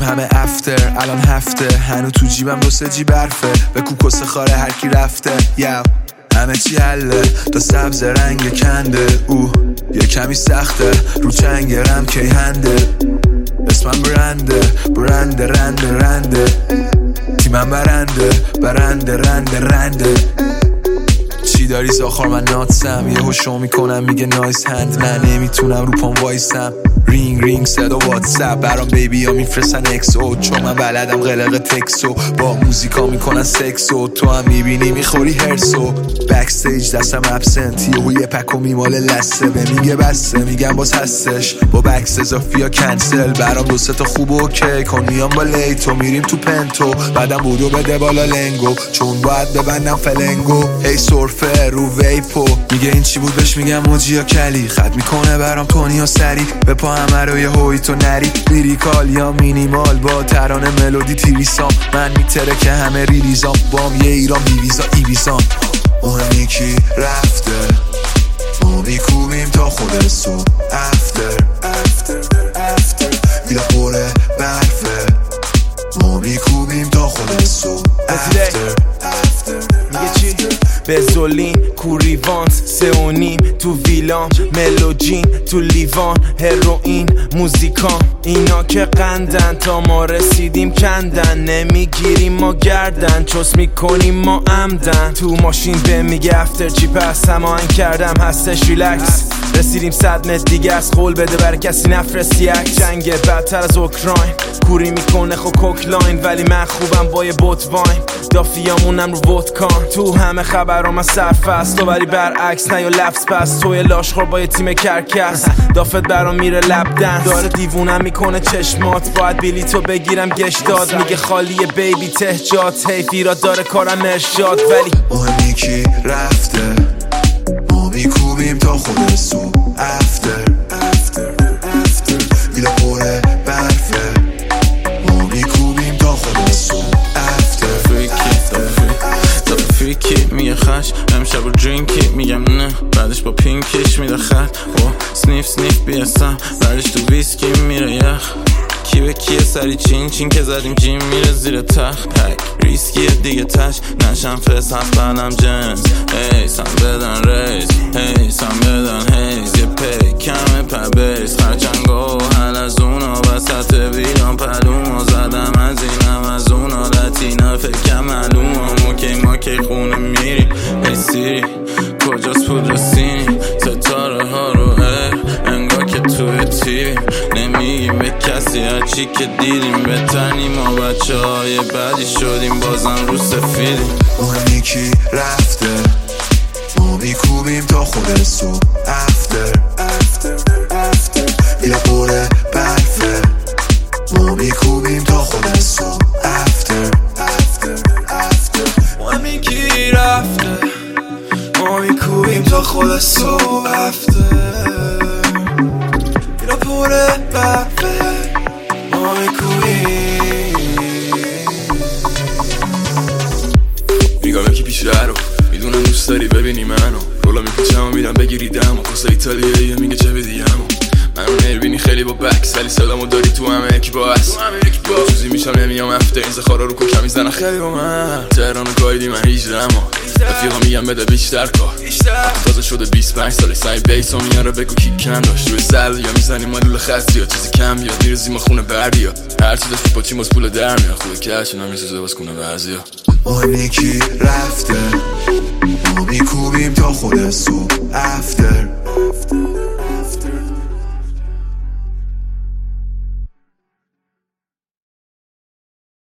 همه افتر الان هفته هنو تو جیبم 2-3 جیب برفه به کوکس خاره هر کی رفته یو همه چی حله تا سبز رنگ کنده یه کمی سخته رو چنگرم کی هنده اسمم برنده رنده تیمم برنده چی داری زاخار من ناتسم یه هوشو میکنم میگه نایس هند نه نمیتونم رو پام وایسم رینگ صدا واتساپ برام بیبی ها میفرستن اکسو چون من بلدم قلق تکسو با موزیکا میکنن سکسو تو هم میبینی میخوری هرسو بکستیج دستم ابسنت یه پکو میماله لسه به میگه بسته میگم باز هستش با بکس اضافی ها کنسل برام 2-3 تا خوب اوکی کن میام با لیتو میریم تو پنتو بعدم بودو بده بالا لنگو چون باید ببندم فلنگو هی سورفه رو ویپو میگه این چی بود بهش میگم موجی یا کلی خط میکنه برام تونی و سری به پا همه رو یه هوی تو نری لیریکال یا مینیمال با ترانه ملودی تیریسام من میتره که همه ریلیزام بام یه ایران بیویزا ایویزان اون یکی رفته ما میکوبیم تا خود سو افتر ایلا پره برفه ما میکوبیم تا خود سو افتر میگه چی؟ بزولین کوریوانس 3.5 تو ویلام ملوجین تو لیوان هروئین موزیکان اینا که قندن تا ما رسیدیم کندن نمیگیریم ما گردن چوس میکنیم ما عمدن تو ماشین به میگه افتر چی پس هماهنگ کردم هستش ریلکس رسیدیم 100 متر دیگه از قول بده بر کسی نفرستی یک جنگ بدتر از اوکراین کوری میکنه خو کوکلاین ولی من خوبم با یه بوت واین دافیامونم رو ودکان تو همه خبرام از صرف است تو ولی برعکس نه یا لفظ پس توی لاشخور با یه تیم کرکس دافت برام میره لب دنس داره دیوونم میکنه چشمات باید بلیتو بگیرم گشت داد میگه خالیه بیبی تهجات حیفیرات داره کارم ارشاد ولی اون یکی رفته ما میکوبیم تا خود سو افتر ایلا پره برفه ما میکوبیم تا خود سو افتر فریکی میگه خش امشب رو درینکی میگم نه بعدش با پینکیش میده خط سنیف بیستم بعدش تو ویسکی میره یخ کی به کیه سری چین که زدیم جیم میره زیر تخت پک ریسکیه دیگه تش نشم فس هفتنم جنس سم بدن ریز سم بدن هیز یه پی کمه پبیز خرچنگا و حل از اونا وسط ویران پلوما زدم از اینم از اونا لاتینا فکرم معلوم ما کی خونه میریم ای سیری کجاست پودر سینی ستاره ها رو انگار که توی تیوی نمیگیم به کسی هرچی که دیدیم بتنیم ما بچه های بدی شدیم بازم رو سفیدیم اون یکی رفته ما میکوبیم تا خود سو افتر ایلا پره برفه ما میکوبیم تا خود سو افتر اون یکی رفته ما میکوبیم تا خود سو افتر ایلا پره برفه ما میکوبیم میگم یکی پیشه رو میدونم دوست داری ببینی منو رولا میپیچم و میرم بگیری دمو کسا ایتالیاییه میگه چه بدیمو منو نمیبینی خیلی با بکس ولی صدامو داری تو همه یکی با هست چوزی میشم نمیام افته این زخارا رو کوکم میزنن خیلی با من تهران و گایدی من 18 اما رفیقا میگم بده بیشتر کار تازه شده 25 ساله سعی بیس و میاره بگو کی کم داشت روی سل یا میزنیم مالول خستی یا چیزی کم بیاد میرزیم و خونه بردی ها هرچی داشت با چیم از پول در میاد خوده کش نمیرسه باز کنه بعضی ها اون یکی رفته ما میکوبیم تا خود سو افتر